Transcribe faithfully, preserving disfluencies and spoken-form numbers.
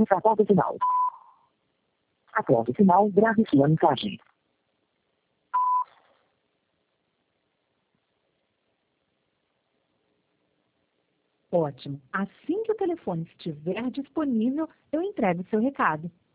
Ouça a pauta final. Após o final, grave sua mensagem. Ótimo. Assim que o telefone estiver disponível, eu entrego o seu recado.